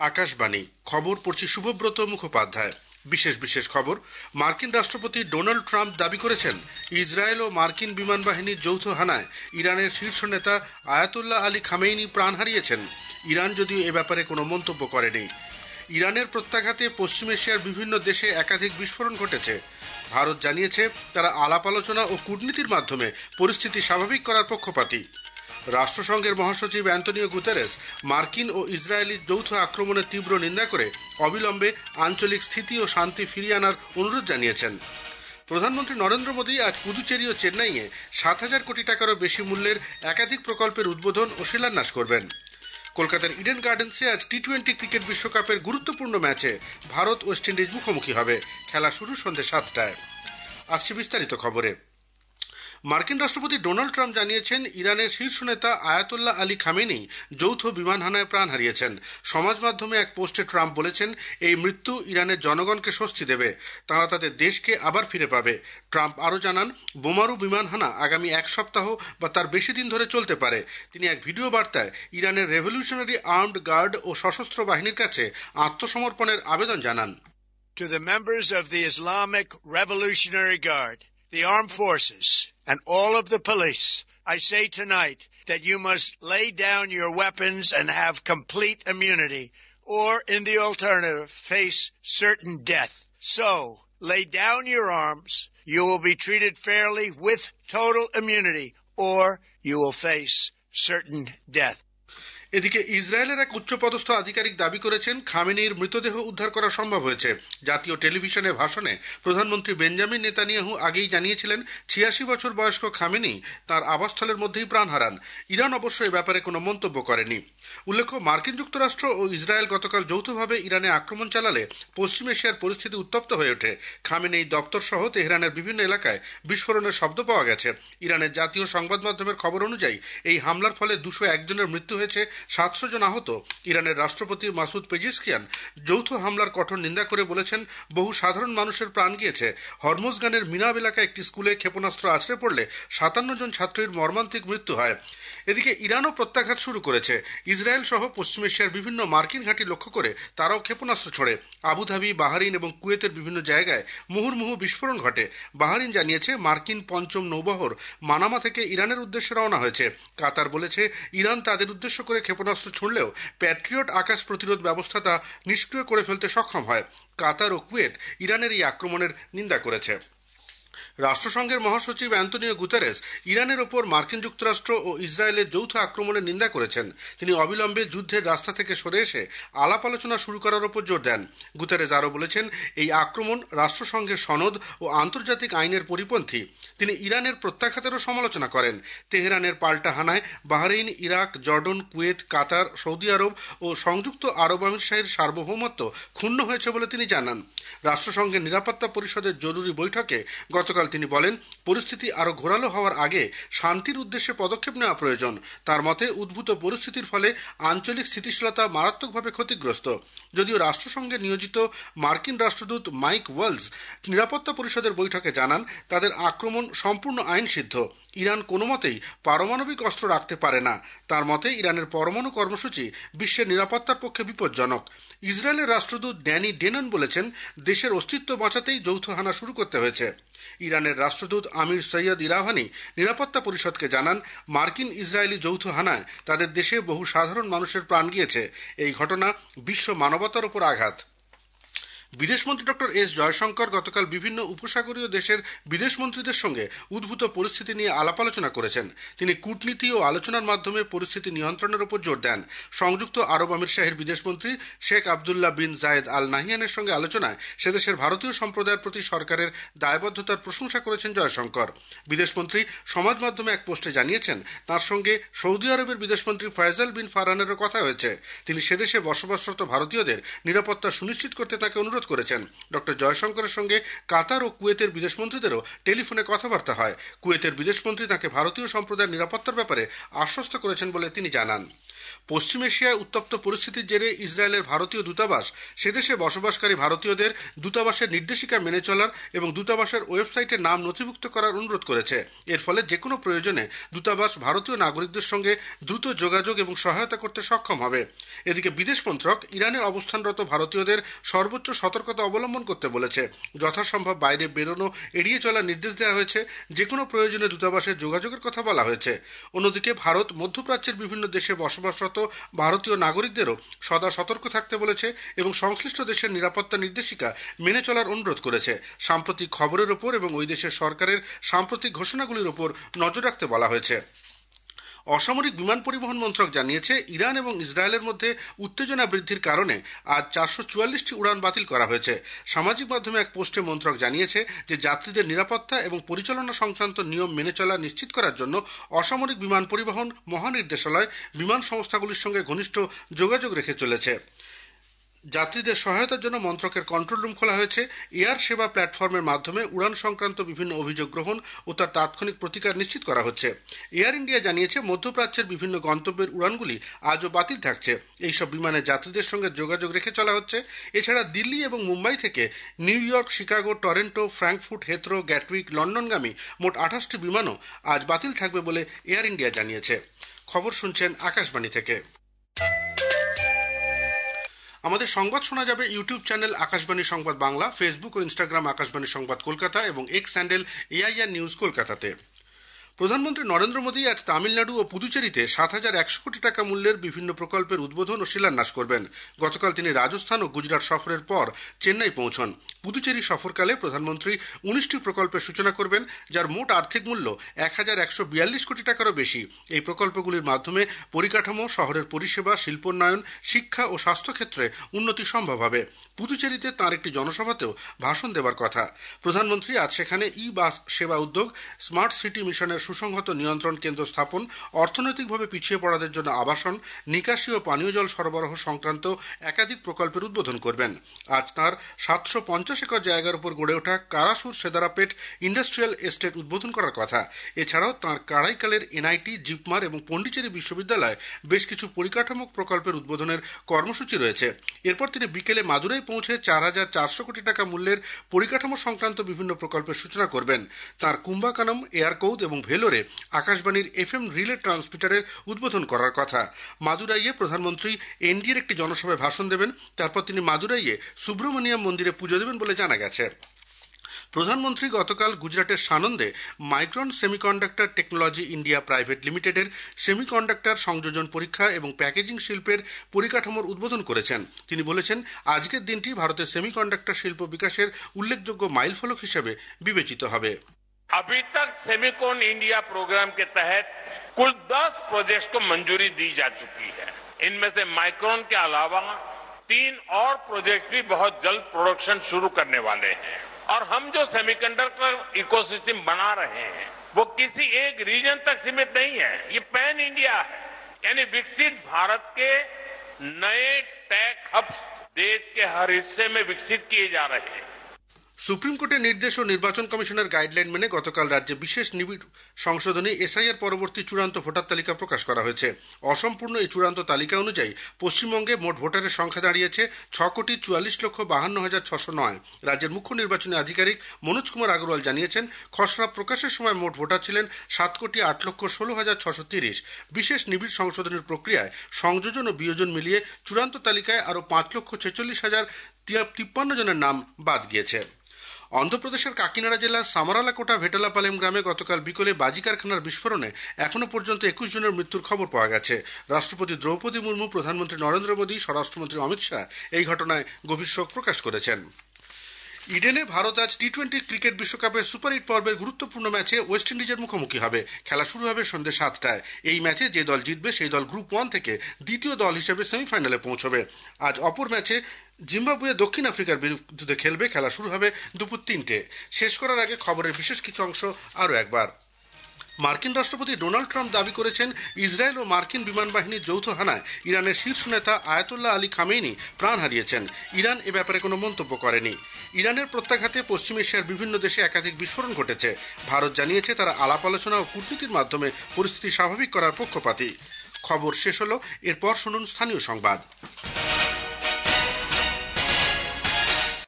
আকাশবাণী খবর পড়ছি শুভব্রত মুখোপাধ্যায়। বিশেষ খবর। মার্কিন রাষ্ট্রপতি ডোনাল্ড ট্রাম্প দাবি করেছেন ইসরায়েল ও মার্কিন বিমান বাহিনীর যৌথ হানায় ইরানের শীর্ষ নেতা আয়াতুল্লাহ আলী খামেইনি প্রাণ হারিয়েছেন। ইরান যদিও এ ব্যাপারে কোনো মন্তব্য করেনি। ইরানের প্রত্যাঘাতে পশ্চিম এশিয়ার বিভিন্ন দেশে একাধিক বিস্ফোরণ ঘটেছে। ভারত জানিয়েছে তারা আলাপ আলোচনা ও কূটনীতির মাধ্যমে পরিস্থিতি স্বাভাবিক করার পক্ষপাতী। রাষ্ট্রসংঘের মহাসচিব অ্যান্তনিও গুতেরেস মার্কিন ও ইসরায়েলি যৌথ আক্রমণের তীব্র নিন্দা করে অবিলম্বে আঞ্চলিক স্থিতি ও শান্তি ফিরিয়ে আনার অনুরোধ জানিয়েছেন। প্রধানমন্ত্রী নরেন্দ্র মোদী আজ পুদুচেরি ও চেন্নাইয়ে 7,000 কোটি টাকারও বেশি মূল্যের একাধিক প্রকল্পের উদ্বোধন ও শিলান্যাস করবেন। কলকাতার ইডেন গার্ডেন্সে আজ টি-20 ক্রিকেট বিশ্বকাপের গুরুত্বপূর্ণ ম্যাচে ভারত ওয়েস্ট ইন্ডিজ মুখোমুখি হবে। খেলা শুরু সন্ধ্যে 7টায়। আসছে বিস্তারিত খবরে। মার্কিন রাষ্ট্রপতি ডোনাল্ড ট্রাম্প জানিয়েছেন ইরানের শীর্ষ নেতা আয়াতুল্লাহ আলী খামেনি যৌথ বিমান হানায় প্রাণ হারিয়েছেন। সমাজ মাধ্যমে এক পোস্টে ট্রাম্প বলেছেন এই মৃত্যু ইরানের জনগণকে স্বস্তি দেবে, তারা তাদের দেশকে আবার ফিরে পাবে। ট্রাম্প আরও জানান বোমারু বিমান হানা আগামী এক সপ্তাহ বা তার বেশি দিন ধরে চলতে পারে। তিনি এক ভিডিও বার্তায় ইরানের রেভলিউশনারি আর্মড গার্ড ও সশস্ত্র বাহিনীর কাছে আত্মসমর্পণের আবেদন জানান। To the members of the Islamic Revolutionary Guard, the armed forces, and all of the police, I say tonight that you must lay down your weapons and have complete immunity, or in the alternative, face certain death. So, lay down your arms, you will be treated fairly with total immunity, or you will face certain death. এদিকে ইসরায়েলের এক উচ্চপদস্থ আধিকারিক দাবি করেছেন খামেনির মৃতদেহ উদ্ধার করা সম্ভব হয়েছে। জাতীয় টেলিভিশনে ভাষণে প্রধানমন্ত্রী বেঞ্জামিন নেতানিয়াহু আগেই জানিয়েছিলেন 86 বছর বয়স্ক খামেনি তার আবাসস্থলের মধ্যেই প্রাণ হারান। ইরান অবশ্য এ ব্যাপারে কোনো মন্তব্য করেনি। উল্লেখ্য, মার্কিন যুক্তরাষ্ট্র ও ইসরায়েল গতকাল যৌথভাবে ইরানে আক্রমণ চালালে পশ্চিম এশিয়ার পরিস্থিতি উত্তপ্ত হয়ে ওঠে। খামেনির দপ্তর সহ তেহরানের বিভিন্ন এলাকায় বিস্ফোরণের শব্দ পাওয়া গেছে। ইরানের জাতীয় সংবাদ মাধ্যমের খবর অনুযায়ী এই হামলার ফলে 201 জনের মৃত্যু হয়েছে, 700 জন আহত। ইরানের রাষ্ট্রপতি মাসুদ পেজিশকিয়ান যৌথ হামলার কঠোর নিন্দা করে বলেছেন বহু সাধারণ মানুষের প্রাণ গিয়েছে। হরমুজগানের মিনাব এলাকায় একটি স্কুলে ক্ষেপণাস্ত্র আছড়ে পড়লে 57 জন ছাত্রীর মর্মান্তিক মৃত্যু হয়। এদিকে ইরানও প্রত্যাঘাত শুরু করেছে। ইসরায়েল সহ পশ্চিম এশিয়ার বিভিন্ন মার্কিন ঘাঁটি লক্ষ্য করে তারাও ক্ষেপণাস্ত্র ছোড়ে। আবুধাবি, বাহরিন এবং কুয়েতের বিভিন্ন জায়গায় মুহুর্মুহু বিস্ফোরণ ঘটে। বাহরিন জানিয়েছে মার্কিন পঞ্চম নৌবহর মানামা থেকে ইরানের উদ্দেশ্যে রওনা হয়েছে। কাতার বলেছে ইরান তাদের উদ্দেশ্য করে ক্ষেপণাস্ত্র ছুড়লেও প্যাট্রিয়ট আকাশ প্রতিরোধ ব্যবস্থা তা নিষ্ক্রিয় করে ফেলতে সক্ষম হয়। কাতার ও কুয়েত ইরানের এই আক্রমণের নিন্দা করেছে। রাষ্ট্রসংঘের মহাসচিব অ্যান্তনিও গুতেরেস ইরানের ওপর মার্কিন যুক্তরাষ্ট্র ও ইসরায়েলের যৌথ আক্রমণের নিন্দা করেছেন। তিনি অবিলম্বে যুদ্ধের রাস্তা থেকে সরে এসে আলাপ আলোচনা শুরু করার ওপর জোর দেন। গুতেরেস আরও বলেছেন এই আক্রমণ রাষ্ট্রসংঘের সনদ ও আন্তর্জাতিক আইনের পরিপন্থী। তিনি ইরানের প্রত্যাঘাতেরও সমালোচনা করেন। তেহরানের পাল্টা হানায় Bahrain, Iraq, Jordan, Kuwait, Qatar, Saudi আরব ও সংযুক্ত আরব আমিরশাহীর সার্বভৌমত্ব ক্ষুণ্ণ হয়েছে বলে তিনি জানান। রাষ্ট্রসংঘের নিরাপত্তা পরিষদের জরুরি বৈঠকে গতকাল তিনি বলেন পরিস্থিতি আরো ঘোরালো হওয়ার আগে শান্তির উদ্দেশ্যে পদক্ষেপ নেওয়া প্রয়োজন। তার মতে উদ্ভূত পরিস্থিতির ফলে আঞ্চলিক স্থিতিশীলতা মারাত্মকভাবে ক্ষতিগ্রস্ত। যদিও রাষ্ট্রসংঘে নিয়োজিত মার্কিন রাষ্ট্রদূত মাইক ওয়ালস নিরাপত্তা পরিষদের বৈঠকে জানান তাদের আক্রমণ সম্পূর্ণ আইনসিদ্ধ। ইরান কোনো মতেই পারমাণবিক অস্ত্র রাখতে পারে না। তার মতে ইরানের পরমাণু কর্মসূচি বিশ্বের নিরাপত্তার পক্ষে বিপজ্জনক। ইসরায়েলের রাষ্ট্রদূত ড্যানি ডেনন বলেছেন দেশের অস্তিত্ব বাঁচাতেই যৌথ হানা শুরু করতে হয়েছে। ইরানের রাষ্ট্রদূত আমির সৈয়দ ইরাভানি নিরাপত্তা পরিষদকে জানান মার্কিন ইসরায়েলি যৌথ হানায় তাদের দেশে বহু সাধারণ মানুষের প্রাণ গিয়েছে। এই ঘটনা বিশ্ব মানবতার উপর আঘাত। বিদেশমন্ত্রী ডক্টর এস জয়শঙ্কর গতকাল বিভিন্ন উপসাগরীয় দেশের বিদেশমন্ত্রীদের সঙ্গে উদ্ভূত পরিস্থিতি নিয়ে আলাপ আলোচনা করেছেন। তিনি কূটনীতি ও আলোচনার মাধ্যমে পরিস্থিতি নিয়ন্ত্রণের উপর জোর দেন। সংযুক্ত আরব আমিরশাহীর বিদেশমন্ত্রী শেখ আবদুল্লাহ বিন জায়েদ আল নাহিয়ানের সঙ্গে আলোচনায় সেদেশের ভারতীয় সম্প্রদায়ের প্রতি সরকারের দায়বদ্ধতার প্রশংসা করেছেন জয়শঙ্কর। বিদেশমন্ত্রী সমাজ মাধ্যমে এক পোস্টে জানিয়েছেন তার সঙ্গে সৌদি আরবের বিদেশমন্ত্রী ফয়সাল বিন ফারহানেরও কথা হয়েছে। তিনি সেদেশে বসবাসরত ভারতীয়দের নিরাপত্তা সুনিশ্চিত করতে তাকে অনুরোধ করেছেন। ডক্টর জয়শঙ্করের সঙ্গে কাতার ও কুয়েতের বিদেশমন্ত্রীদেরও টেলিফোনে কথাবার্তা হয়। কুয়েতের বিদেশমন্ত্রী তাকে ভারতীয় সম্প্রদায়ের নিরাপত্তার ব্যাপারে আশ্বস্ত করেছেন বলে তিনি জানান। পশ্চিম এশিয়ায় উত্তপ্ত পরিস্থিতির জেরে ইসরায়েলের ভারতীয় দূতাবাস সেদেশে বসবাসকারী ভারতীয়দের দূতাবাসের নির্দেশিকা মেনে চলার এবং দূতাবাসের ওয়েবসাইটে নাম নথিভুক্ত করার অনুরোধ করেছে। এর ফলে যে কোনো প্রয়োজনে দূতাবাস ভারতীয় নাগরিকদের সঙ্গে দ্রুত যোগাযোগ এবং সহায়তা করতে সক্ষম হবে। এদিকে বিদেশ মন্ত্রক ইরানে অবস্থানরত ভারতীয়দের সর্বোচ্চ সতর্কতা অবলম্বন করতে বলেছে। যথাসম্ভব বাইরে বেরোনো এড়িয়ে চলার নির্দেশ দেওয়া হয়েছে। যে কোনো প্রয়োজনে দূতাবাসের যোগাযোগের কথা বলা হয়েছে। অন্যদিকে ভারত মধ্যপ্রাচ্যের বিভিন্ন দেশে বসবাসরত ভারতীয় নাগরিকদেরও সদা সতর্ক থাকতে বলেছে এবং সংশ্লিষ্ট দেশের নিরাপত্তা নির্দেশিকা মেনে চলার অনুরোধ করেছে। সাম্প্রতিক খবরের ওপর এবং ওই দেশের সরকারের সাম্প্রতিক ঘোষণাগুলির ওপর নজর রাখতে বলা হয়েছে। অসামরিক বিমান পরিবহন মন্ত্রক জানিয়েছে, ইরান এবং ইসরায়েলের মধ্যে উত্তেজনা বৃদ্ধির কারণে আজ 444টি উড়ান বাতিল করা হয়েছে। সামাজিক মাধ্যমে এক পোস্টে মন্ত্রক জানিয়েছে যে যাত্রীদের নিরাপত্তা এবং পরিচালনা সংক্রান্ত নিয়ম মেনে চলা নিশ্চিত করার জন্য অসামরিক বিমান পরিবহন মহানির্দেশালয় বিমান সংস্থাগুলির সঙ্গে ঘনিষ্ঠ যোগাযোগ রেখে চলেছে। যাত্রীদের সহায়তার জন্য মন্ত্রকের কন্ট্রোল রুম খোলা হয়েছে। এয়ার সেবা প্ল্যাটফর্মের মাধ্যমে উড়ান সংক্রান্ত বিভিন্ন অভিযোগ গ্রহণ ও তার তাৎক্ষণিক প্রতিকার নিশ্চিত করা হচ্ছে। এয়ার ইন্ডিয়া জানিয়েছে, মধ্যপ্রাচ্যের বিভিন্ন গন্তব্যের উড়ানগুলি আজও বাতিল থাকছে। এইসব বিমানে যাত্রীদের সঙ্গে যোগাযোগ রেখে চলা হচ্ছে। এছাড়া দিল্লি এবং মুম্বাই থেকে New York, Chicago, Toronto, Frankfurt, Heathrow, Gatwick, লন্ডনগামী মোট 28টি বিমানও আজ বাতিল থাকবে বলে এয়ার ইন্ডিয়া জানিয়েছে। খবর শুনছেন আকাশবাণী থেকে। আমাদের সংবাদ শোনা যাবে ইউটিউব চ্যানেল আকাশবাণী সংবাদ বাংলা, ফেসবুক ও ইনস্টাগ্রাম আকাশবাণী সংবাদ কলকাতা এবং এক্স হ্যান্ডেল AIR নিউজ কলকাতাতে। প্রধানমন্ত্রী নরেন্দ্র মোদী আজ তামিলনাড়ু ও পুদুচেরিতে 7,100 কোটি টাকা মূল্যের বিভিন্ন প্রকল্পের উদ্বোধন ও শিলান্যাস করবেন। গতকাল তিনি রাজস্থান ও গুজরাট সফরের পর চেন্নাই পৌঁছন। পুদুচেরি সফরকালে প্রধানমন্ত্রী 19টি প্রকল্পের সূচনা করবেন, যার মোট আর্থিক মূল্য 1,142 কোটি টাকারও বেশি। এই প্রকল্পগুলির মাধ্যমে পরিকাঠামো, শহরের পরিষেবা, শিল্পোন্নয়ন, শিক্ষা ও স্বাস্থ্যক্ষেত্রে উন্নতি সম্ভব হবে। পুদুচেরিতে তাঁর একটি জনসভাতেও ভাষণ দেবার কথা। প্রধানমন্ত্রী আজ সেখানে বাস সেবা উদ্যোগ, স্মার্ট সিটি মিশনের সুসংহত নিয়ন্ত্রণ কেন্দ্র স্থাপন, অর্থনৈতিকভাবে পিছিয়ে পড়াদের জন্য আবাসন, নিকাশি ও পানীয় জল সরবরাহ সংক্রান্ত একাধিক প্রকল্পের উদ্বোধন করবেন। আজ তাঁর 750 একর জায়গার উপর গড়ে ওঠা কারাসুর সেদারাপেট ইন্ডাস্ট্রিয়াল এস্টেট উদ্বোধন করার কথা। এছাড়াও তাঁর কারাইকালের NIT, জিপমার এবং পন্ডিচেরি বিশ্ববিদ্যালয়ে বেশ কিছু পরিকাঠামো প্রকল্পের উদ্বোধনের কর্মসূচি রয়েছে। এরপর তিনি বিকেলে মাদুরাই পৌঁছে 4,400 কোটি টাকা মূল্যের পরিকাঠামো সংক্রান্ত বিভিন্ন প্রকল্পের সূচনা করবেন। তাঁর কুম্বাকানম, এয়ারকৌদ এবং ভেলোরে আকাশবাণীর FM রিলে ট্রান্সমিটারের উদ্বোধন করার কথা। মাদুরাইয়ে প্রধানমন্ত্রী NDAর একটি জনসভায় ভাষণ দেবেন। তারপর তিনি মাদুরাইয়ে সুব্রমণিয়াম মন্দিরে পুজো দেবেন বলে জানা গেছে। প্রধানমন্ত্রী গতকাল গুজরাটের সানন্দে Micron semiconductor technology India private লিমিটেডের সেমিকন্ডাক্টর সংযোজন পরীক্ষা এবং প্যাকেজিং শিল্পের পরিকাঠামোর উদ্বোধন করেছেন। তিনি বলেছেন, আজকের দিনটি ভারতের সেমিকন্ডাক্টর শিল্প বিকাশের উল্লেখযোগ্য মাইলফলক হিসেবে বিবেচিত হবে। अभी तक सेमिकॉन इंडिया प्रोग्राम के तहत कुल 10 प्रोजेक्ट्स को मंजूरी दी जा चुकी है। इनमें से माइक्रोन के अलावा 3 और प्रोजेक्ट भी बहुत जल्द प्रोडक्शन शुरू करने वाले हैं। और हम जो सेमीकंडक्टर इकोसिस्टम बना रहे हैं वो किसी एक रीजन तक सीमित नहीं है, ये पैन इंडिया है। यानी विकसित भारत के नए टेक हब्स देश के हर हिस्से में विकसित किए जा रहे हैं। সুপ্রিম কোর্টের নির্দেশ ও নির্বাচন কমিশনের গাইডলাইন মেনে গতকাল রাজ্যে বিশেষ নিবিড় সংশোধনী SIR পরবর্তী চূড়ান্ত ভোটার তালিকা প্রকাশ করা হয়েছে। অসম্পূর্ণ এই চূড়ান্ত তালিকা অনুযায়ী পশ্চিমবঙ্গে মোট ভোটারের সংখ্যা দাঁড়িয়েছে 6,44,52,609। রাজ্যের মুখ্য নির্বাচনী আধিকারিক মনোজ কুমার আগরওয়াল জানিয়েছেন, খসড়া প্রকাশের সময় মোট ভোটার ছিলেন 7,08,16,630। বিশেষ নিবিড় সংশোধনের প্রক্রিয়ায় সংযোজন ও বিয়োজন মিলিয়ে চূড়ান্ত তালিকায় আরও 5,46,053 জনের নাম বাদ গিয়েছে। অন্ধ্রপ্রদেশের কাকিনাড়া জেলার সামারালাকোটা ভেটালাপালেম গ্রামে গতকাল বিকেলে বাজি কারখানার বিস্ফোরণে এখনো পর্যন্ত 21 জনের মৃত্যুর খবর পাওয়া গেছে। রাষ্ট্রপতি দ্রৌপদী মুর্মু, প্রধানমন্ত্রী নরেন্দ্র মোদী, স্বরাষ্ট্রমন্ত্রী অমিত শাহ এই ঘটনায় গভীর শোক প্রকাশ করেছেন। ইডেনে ভারত আজ T20 ক্রিকেট বিশ্বকাপের সুপার 8 পর্বের গুরুত্বপূর্ণ ম্যাচে ওয়েস্ট ইন্ডিজের মুখোমুখি হবে। খেলা শুরু হবে সন্ধ্যে 7টায়। এই ম্যাচে যে দল জিতবে সেই দল গ্রুপ 1 থেকে দ্বিতীয় দল হিসেবে সেমিফাইনালে পৌঁছবে। আজ অপর ম্যাচে জিম্বাবুয়ে দক্ষিণ আফ্রিকার বিরুদ্ধে খেলবে। খেলা শুরু হবে দুপুর 3টে। শেষ করার আগে খবরের বিশেষ কিছু অংশ আরও একবার। মার্কিন রাষ্ট্রপতি ডোনাল্ড ট্রাম্প দাবি করেছেন, ইসরায়েল ও মার্কিন বিমান বাহিনীর যৌথ হানায় ইরানের শীর্ষ নেতা আয়াতুল্লাহ আলী খামেনি প্রাণ হারিয়েছেন। ইরান এ ব্যাপারে কোনো মন্তব্য করেনি। ইরানের প্রত্যাঘাতে পশ্চিম এশিয়ার বিভিন্ন দেশে একাধিক বিস্ফোরণ ঘটেছে। ভারত জানিয়েছে তারা আলাপ আলোচনা ও কূটনীতির মাধ্যমে পরিস্থিতি স্বাভাবিক করার পক্ষপাতী। খবর শেষ হলো, এরপর শুনুন স্থানীয় সংবাদ।